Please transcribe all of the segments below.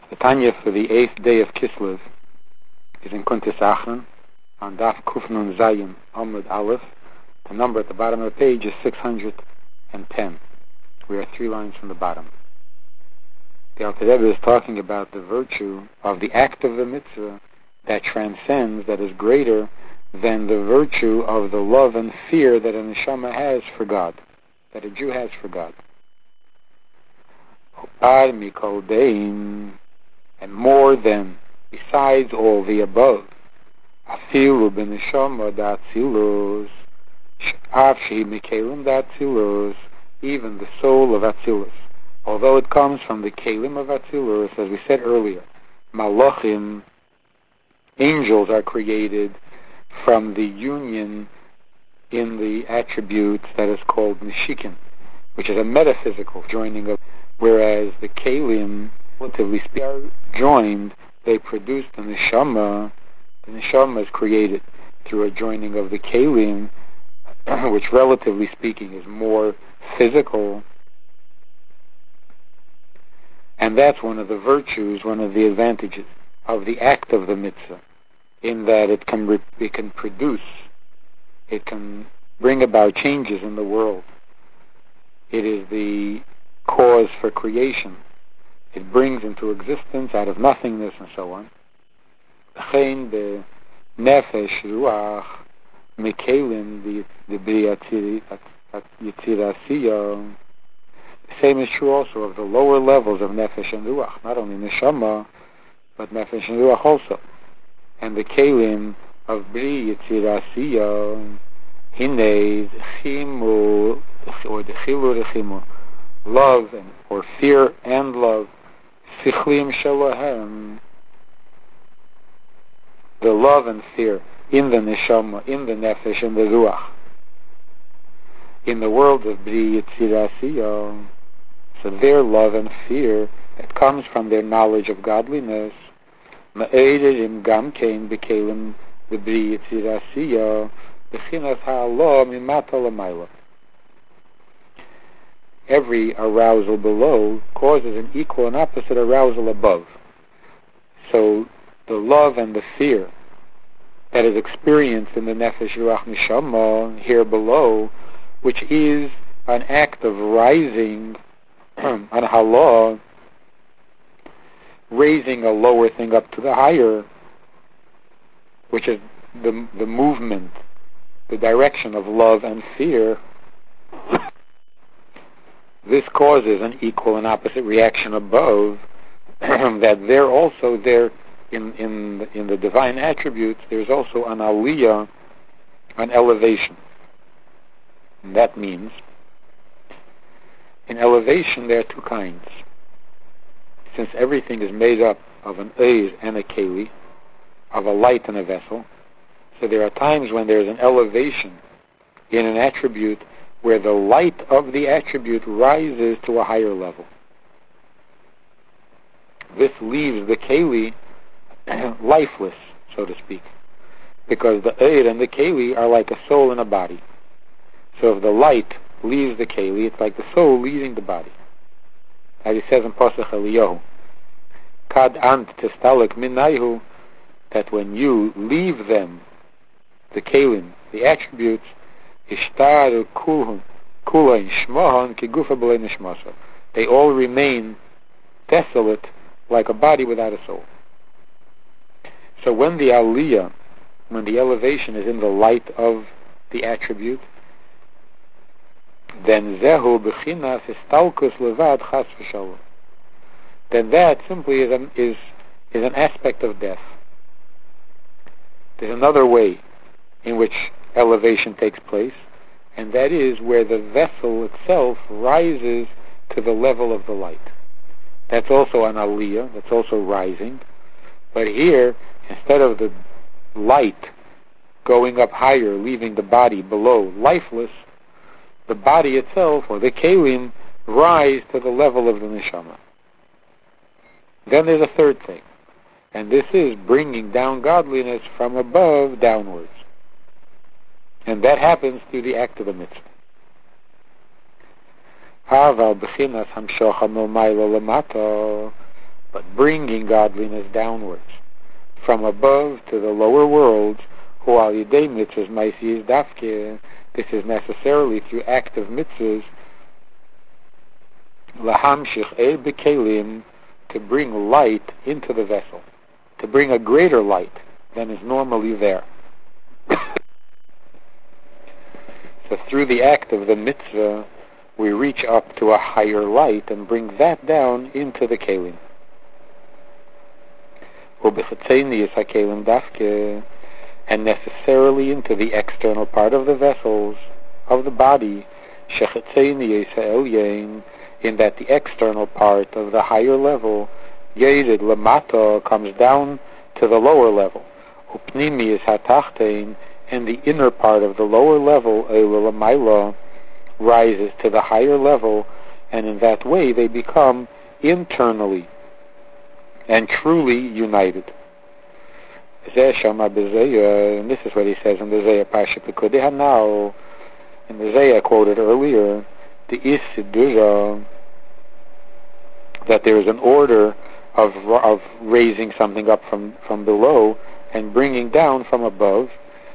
The Tanya for the 8th day of Kislev is in Kuntis Achron on Daf Kuf Nun Zayin Amud Aleph. The number at the bottom of the page is 610. We are 3 lines from the bottom. The Alter Rebbe is talking about the virtue of the act of the mitzvah that transcends, that is greater than the virtue of the love and fear that a neshama has for God, that a Jew has for God. Upar mikol dein, and more than, besides all the above, afilu b'neshama da'atzilus, af shehi mikelim da'atzilus, even the soul of Atzilus, although it comes from the kelim of Atzilus, as we said earlier, malachim, angels are created from the union in the attributes that is called nishikin, which is a metaphysical joining of, whereas the kelim, relatively speaking, are joined, they produce the neshama. The neshama is created through a joining of the kelim, which relatively speaking is more physical. And that's one of the virtues, one of the advantages of the act of the mitzvah, in that it can produce, it can bring about changes in the world. It is the cause for creation. It brings into existence out of nothingness and so on. The nefesh ruach mikelim the b'yatziri yitzirasiya. The same is true also of the lower levels of nefesh and ruach, not only neshama, but nefesh and ruach also. And the kelim of bri yitzirasiya, hine chimu, or the chilu rechimu, love and or fear and love, sichlim shalahem, the love and fear in the neshama, in the nefesh and the ruach, in the world of bri yitzirasiya. So their love and fear that comes from their knowledge of godliness, ma'edim gam kein bekelim b'bri yitzirasiya b'chinas ha'Allah mimata l'mayla. Every arousal below causes an equal and opposite arousal above. So the love and the fear that is experienced in the nefesh ruach neshama here below, which is an act of rising on halah, raising a lower thing up to the higher, which is the movement, the direction of love and fear. This causes an equal and opposite reaction above, that there also, there in the divine attributes, there's also an aliyah, an elevation. And that means, in elevation there are 2 kinds. Since everything is made up of an eir and a keli, of a light and a vessel, so there are times when there's an elevation in an attribute where the light of the attribute rises to a higher level. This leaves the keli lifeless, so to speak, because the eir and the keli are like a soul and a body. So if the light leaves the keli, it's like the soul leaving the body. As he says in Pasach Eliyahu, Kad ant testalek minayhu, that when you leave them, the kelim, the attributes, ishtaru kula ishmahan kigufa b'lei nishmasa, they all remain desolate like a body without a soul. So when the aliyah, when the elevation is in the light of the attribute, then zehu b'chinas istalkus levad chas v'shalom, then that simply is an aspect of death. There's another way in which elevation takes place, and that is where the vessel itself rises to the level of the light. That's also an aliyah, that's also rising, but here, instead of the light going up higher, leaving the body below, lifeless, the body itself, or the kelim, rise to the level of the neshama. Then there's a third thing, and this is bringing down godliness from above downwards. And that happens through the act of the mitzvah. But but bringing godliness downwards, from above to the lower worlds, who al yidei mitzvahs ma'asiyos dafke, this is necessarily through active mitzvahs, lahamshich bekelim, to bring light into the vessel, to bring a greater light than is normally there. So through the act of the mitzvah, we reach up to a higher light and bring that down into the kelim. And necessarily into the external part of the vessels, of the body, in that the external part of the higher level, Yerid Lamata, comes down to the lower level, Upnimi is Hatachtein, and the inner part of the lower level, Eilalamayla, rises to the higher level, and in that way they become internally and truly united. And this is what he says in the Zayah Pasha Pekudeha now, in the Zayah quoted earlier, the Isidura, that there is an order of raising something up from below and bringing down from above,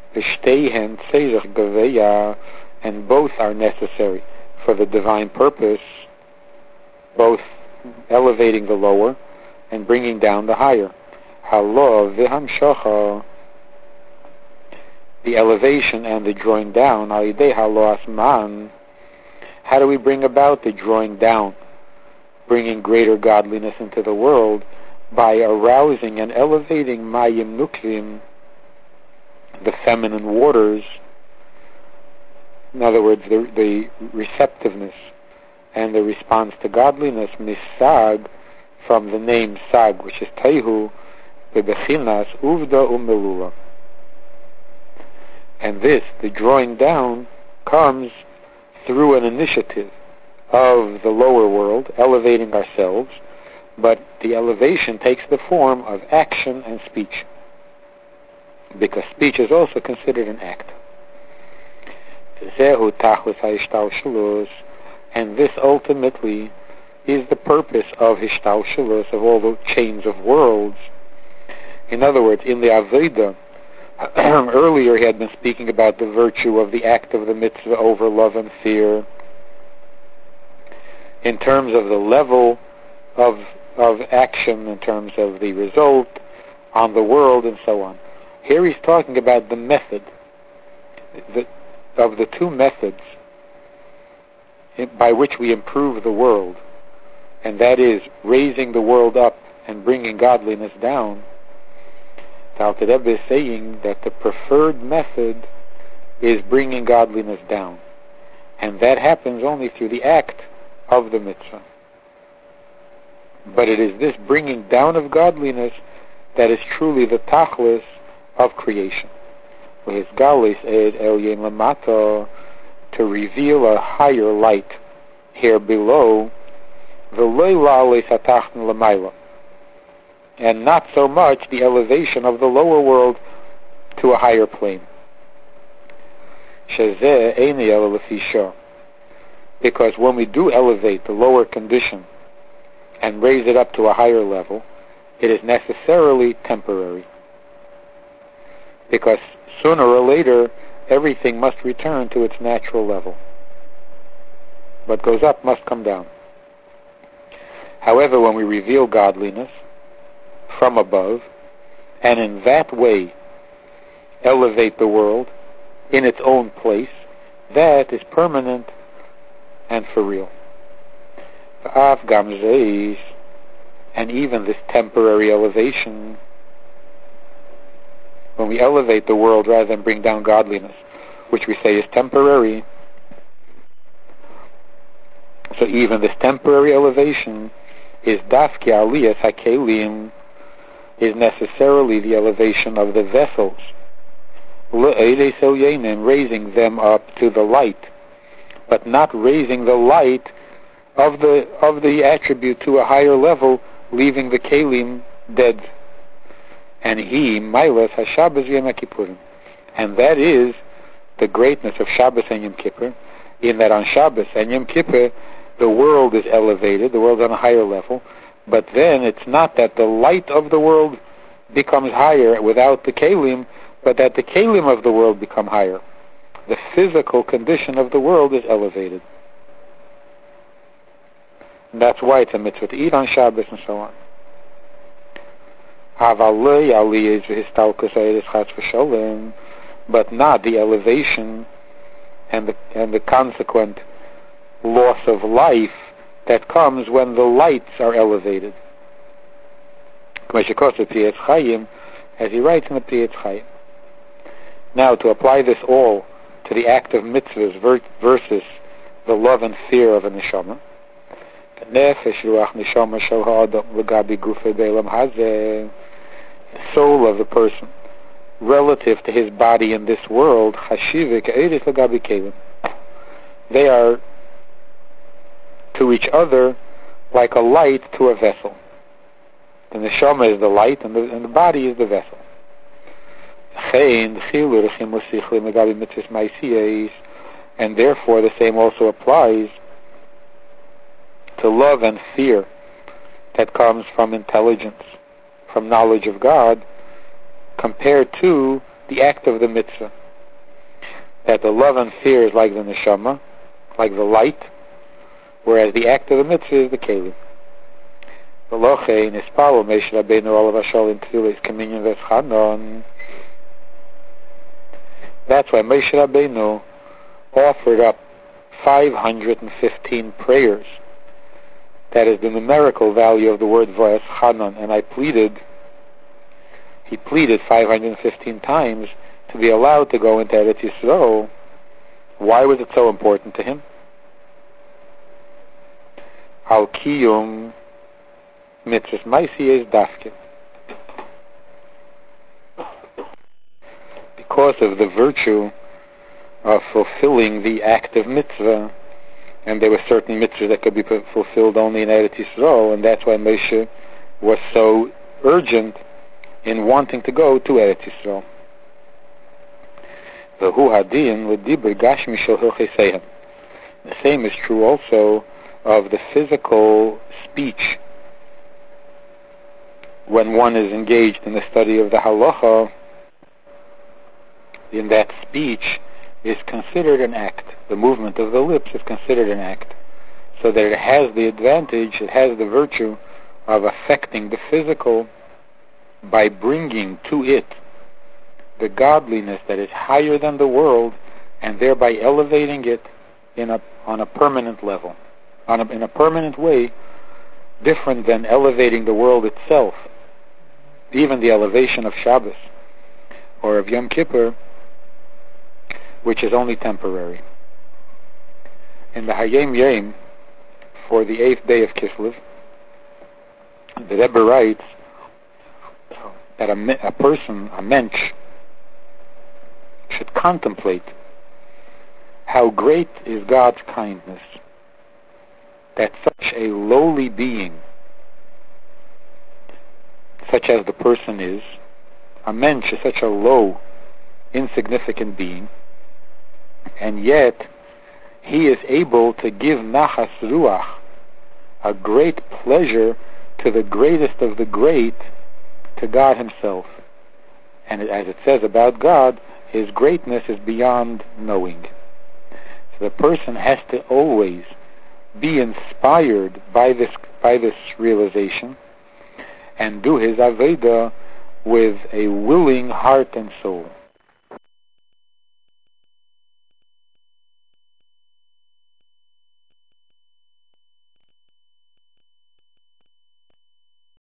and both are necessary for the divine purpose, both elevating the lower and bringing down the higher. The elevation and the drawing down, how do we bring about the drawing down, bringing greater godliness into the world? By arousing and elevating mayim nukvim, the feminine waters, in other words, the receptiveness and the response to godliness, misag, from the name sag, which is taihu, bebechinas uvda umelula. And this, the drawing down, comes through an initiative of the lower world, elevating ourselves, but the elevation takes the form of action and speech, because speech is also considered an act. And this ultimately is the purpose of Hishtalshalos, of all the chains of worlds. In other words, in the Aveda, earlier he had been speaking about the virtue of the act of the mitzvah over love and fear, in terms of the level of action, in terms of the result on the world, and so on. Here he's talking about the method, of the two methods by which we improve the world, and that is raising the world up and bringing godliness down. The Alter Rebbe is saying that the preferred method is bringing godliness down, and that happens only through the act of the mitzvah. But it is this bringing down of godliness that is truly the tachlis of creation. His galis ed elyon lamata, to reveal a higher light here below, v'loy la'ales hatachton lamayla, and not so much the elevation of the lower world to a higher plane. Shezeh eini ela lefisha, because when we do elevate the lower condition and raise it up to a higher level, it is necessarily temporary, because sooner or later everything must return to its natural level. What goes up must come down. However, when we reveal godliness from above, and in that way elevate the world in its own place, that is permanent and for real. And even this temporary elevation, when we elevate the world rather than bring down godliness, which we say is temporary, so even this temporary elevation is dafki aliyas hakelim, is necessarily the elevation of the vessels, raising them up to the light, but not raising the light of the attribute to a higher level, leaving the kelim dead. And he, Mailas HaShabbos Yom Kippurim. And that is the greatness of Shabbos and Yom Kippur, in that on Shabbos and Yom Kippur, the world is elevated, the world on a higher level, But then it's not that the light of the world becomes higher without the kelim, but that the kelim of the world become higher. The physical condition of the world is elevated. And that's why it's a mitzvah to eat on Shabbos and so on. But not the elevation and the consequent loss of life that comes when the lights are elevated. As he writes in the Priyetz Chaim. Now, to apply this all to the act of mitzvahs versus the love and fear of a neshama, the soul of the person relative to his body in this world, they are to each other like a light to a vessel. The neshama is the light and the body is the vessel. And therefore the same also applies to love and fear that comes from intelligence, from knowledge of God, compared to the act of the mitzvah. That the love and fear is like the neshama, like the light, whereas the act of the mitzvah is the kelim. That's why Moshe Rabbeinu offered up 515 prayers. That is the numerical value of the word Vayas Chanan, and he pleaded 515 times to be allowed to go into Eretz Yisrael. Why was it so important to him? Al Kiyum Mitzvahs Maisi is Dafkin. Because of the virtue of fulfilling the act of mitzvah, and there were certain mitzvahs that could be fulfilled only in Eretz Yisrael, and that's why Moshe was so urgent in wanting to go to Eretz Yisrael. The same is true also of the physical speech. When one is engaged in the study of the halacha, in that speech is considered an act. The movement of the lips is considered an act. So that it has the advantage, it has the virtue of affecting the physical by bringing to it the godliness that is higher than the world, and thereby elevating it on a permanent level, in a permanent way, different than elevating the world itself. Even the elevation of Shabbos or of Yom Kippur, which is only temporary. In the Hayom Yom, for the 8th day of Kislev, the Rebbe writes that a person, a mensch, should contemplate how great is God's kindness, that such a lowly being, such as the person is, a mensch is such a low, insignificant being, and yet he is able to give nachas ruach, a great pleasure to the greatest of the great, to God himself. And as it says about God, his greatness is beyond knowing. So the person has to always be inspired by this realization and do his Aveda with a willing heart and soul.